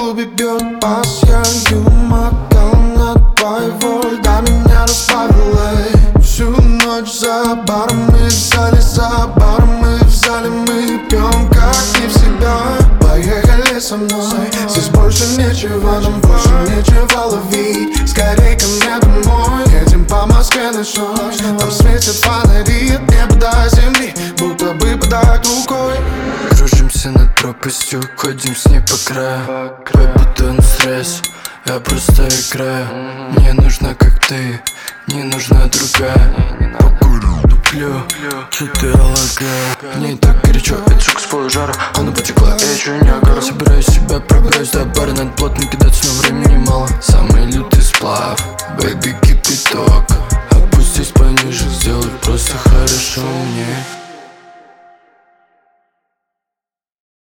голуби бьет бас. Я мотал на твоего льда, меня разбавила. Всю ночь за баром мы в зале, за баром мы в зале. Мы пьем как не всегда. Поехали со мной, здесь больше нечего, нам больше нечего ловить. Скорей ко мне домой, едем по Москве ночной. Там светят фонари от неба до земли, будто бы подать рукой. Кружимся над пропастью, ходим с ней по краю. Твой бутон стресс, я просто играю. Мне нужна как ты, не нужна другая. Покурю, туплю, что ты алагаю. Мне так горячо, это шок с полужара. Она потекла, я чую не огору. Собираюсь себя, пробираюсь до бара. Надо плотно кидаться, но времени мало. Самый лютый сплав, бэйби, кипяток. Опустись пониже, сделай просто хорошо мне.